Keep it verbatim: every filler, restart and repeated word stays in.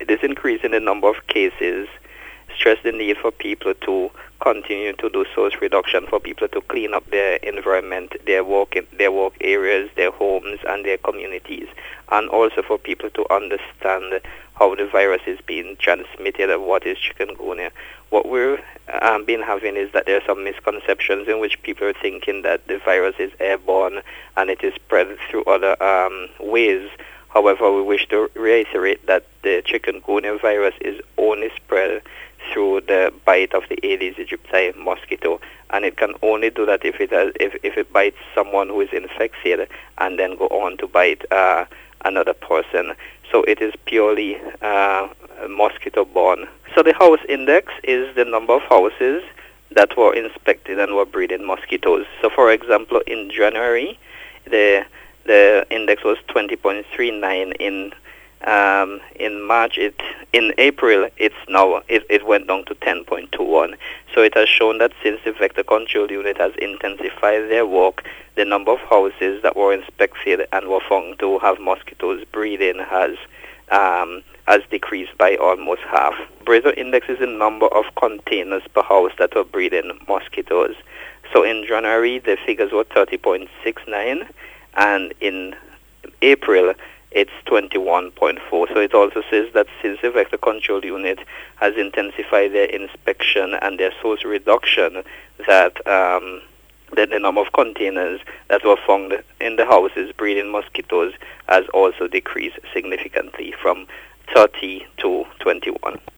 this increase in the number of cases stress the need for people to continue to do source reduction, for people to clean up their environment, their work, their work areas, their homes, and their communities, and also for people to understand how the virus is being transmitted and what is chikungunya. What we've um, been having is that there are some misconceptions in which people are thinking that the virus is airborne and it is spread through other um, ways. However, we wish to reiterate that the chikungunya virus is only spread through the bite of the Aedes aegypti mosquito, and it can only do that if it has, if, if it bites someone who is infected and then go on to bite uh, another person. So it is purely uh, mosquito-borne. So the house index is the number of houses that were inspected and were breeding mosquitoes. So, for example, in January, the the index was twenty point three nine. In um, in March, it in April, it's now it, it went down to ten point two one. So it has shown that since the vector control unit has intensified their work, the number of houses that were inspected and were found to have mosquitoes breeding has um, has decreased by almost half. Brazier index is the number of containers per house that were breeding mosquitoes. So in January, the figures were thirty point six nine, and in April, it's twenty-one point four. So it also says that since the vector control unit has intensified their inspection and their source reduction, that um, the, the number of containers that were found in the houses breeding mosquitoes has also decreased significantly from thirty to twenty-one.